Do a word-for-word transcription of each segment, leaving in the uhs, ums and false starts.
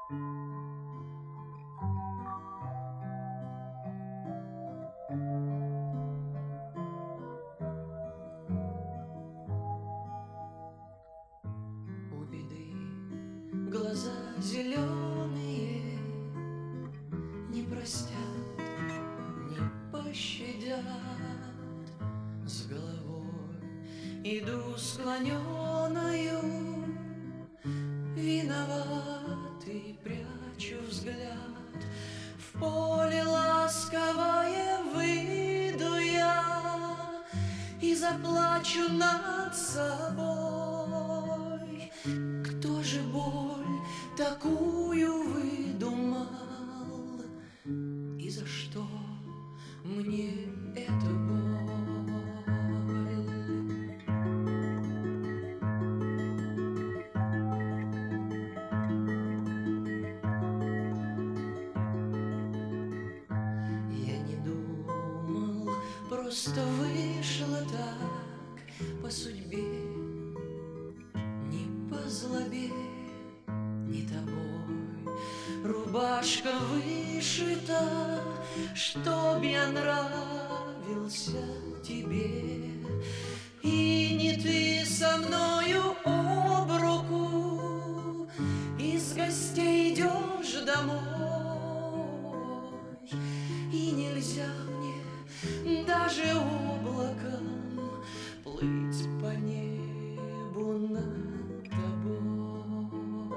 У беды глаза зеленые, не простят, не пощадят. С головой иду склоненою, виноватый прячу взгляд. В поле ласковое выйду я и заплачу над собой. Кто же боль такую выдумал, и за что мне эта боль? Я не думал, просто вышло так по судьбе, не по злобе, не тобой. Рубашка вышита, чтоб я нравился тебе, и не ты со мною об руку из гостей идешь домой. И нельзя мне даже облаком плыть по небу над тобой.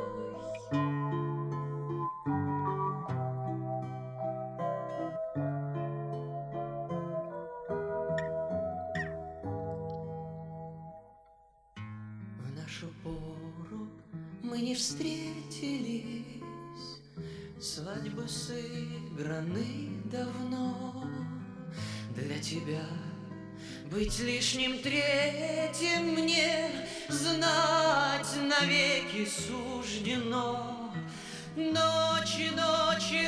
В нашу пору мы не встретились, свадьбы сыграны давно. Для тебя быть лишним третьим мне знать навеки суждено. Ночи, ночи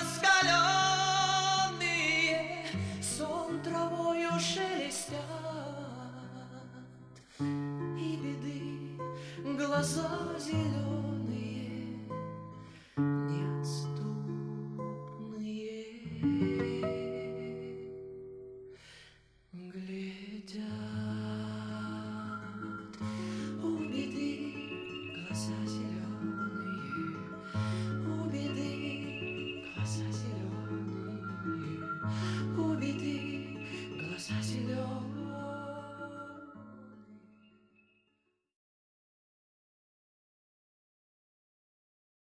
раскаленные, сон травою шелестят, и беды глаза зеленые